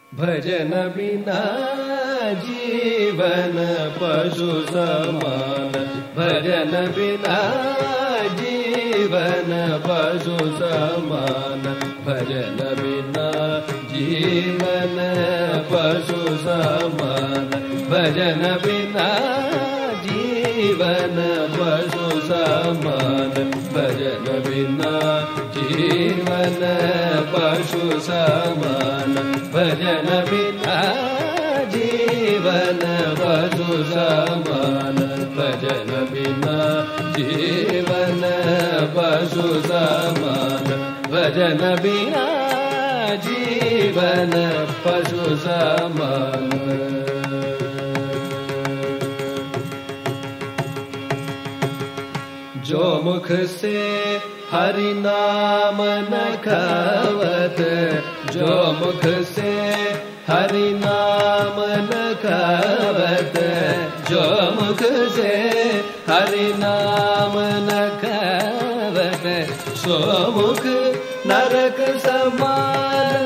भजन बिना जीवन पशु समान, भजन बिना जीवन पशु समान, भजन बिना जीवन पशु समान, भजन बिना जीवन पशु समान, भजन बिना जीवन पशु समान, भजन बिना जीवन पशु समान, भजन बिना जीवन पशु समान, भजन बिना जीवन पशु समान। जो मुख से हरि नाम न खावत, जो मुख से हरि नाम न खावत, जो मुख से हरि नाम न खावत, सो मुख नरक समान,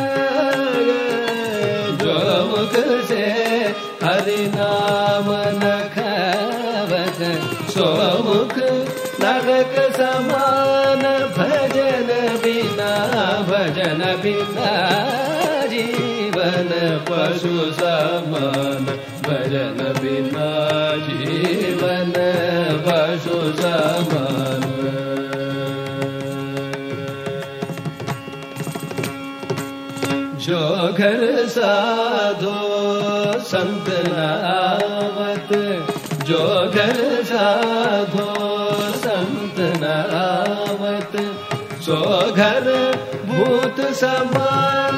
जो मुख से हरि नाम न खावत, सो मुख नरक समान, भजन बिना, भजन बिना जीवन पशु समान, भजन बिना जीवन पशु समान। जो घर साधो संत न आवत, जो घर साधो संत न आवत, सो घर भूत समान,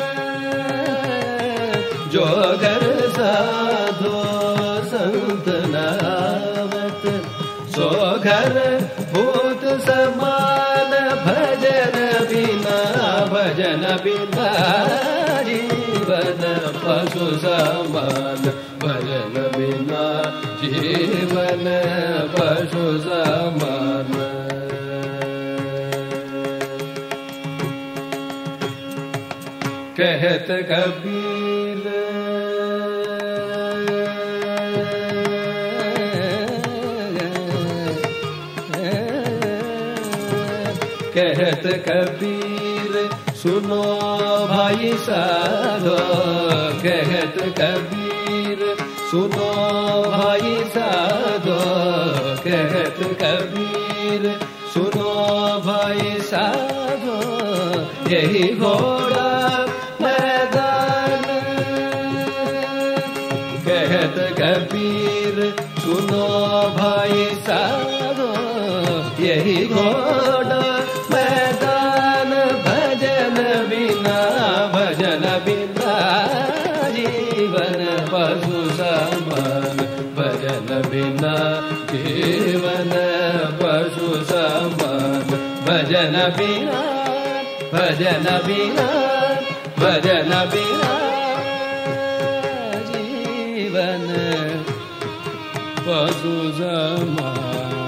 जो घर साधो संत न आवत, सो घर भूत समान, भजन बिना, भजन बिना जीवन पशु समान, भजन बिना जीवन पशु समान। कहत कबीर कहत कबीर सुनो भाई साधो, कहत कबीर सुनो भाई साधो, कहत कबीर सुनो भाई साधो, यही घोड़ा मैदान, कहत कबीर सुनो भाई साधो, यही घोड़ा मैदान, भजन बिना, भजन बिना जीवन पशु समान, भजन बिना जीवन पशु समान, भजन बिना, भजन बिना, भजन बिना जीवन पशु समान।